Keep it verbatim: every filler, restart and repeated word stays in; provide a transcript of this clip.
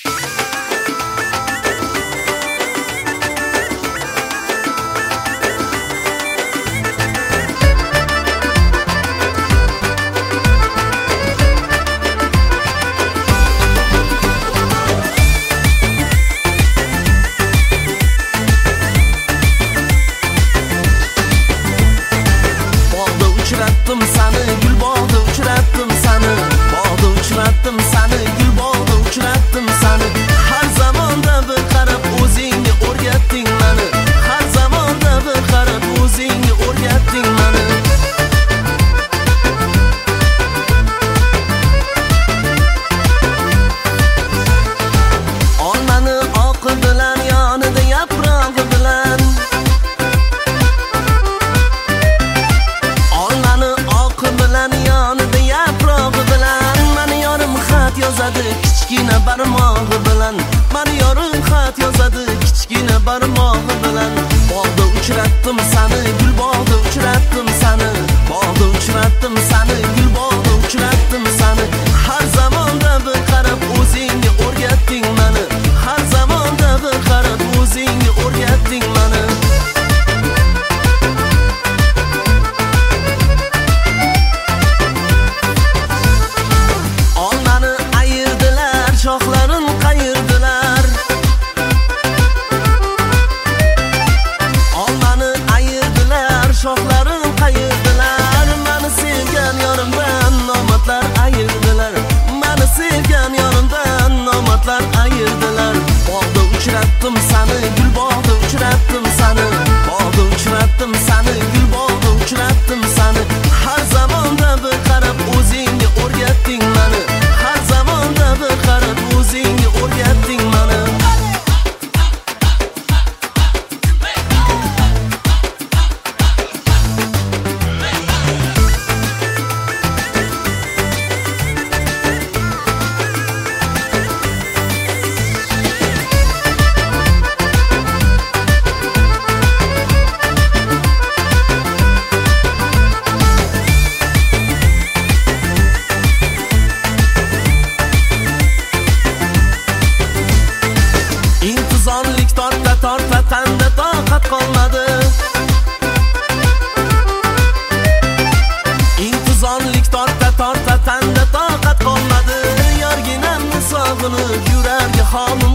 kichkina barmog'i bilan mani yorim xat yozadi kichkina barmog'i bilan. Bog'da uchratdim seni, gul bog'da uchratdim seni, bog'da uchratdim seni, gul bog'da uchratdim seni. Har zamonda bir qarab o'zingga o'rgatding meni, har zamonda bir qarab o'zingga o'rgatding meni. Shoxlarin qayirdilar, olmani ayirdilar, shoxlarin qayirdilar. Mani sevgan yorimdan nomatlar ayirdilar, mani sevgan yorimdan nomatlar ayirdilar. Bog'da uchratdim seni, gul bog'da uchratdim seni, bog'da uchratdim seni, gul bog'da uchratdim seni. Har zamonda bir qarab o'zingga o'rgatding meni, har zamonda bir qarab o'zingga o'rgatding meni. Intizorlik torta torta tanda toqat qolmadi, intizorlik torta torta tanda toqat qolmadi. Yorginamni sog'inib yurarga xonim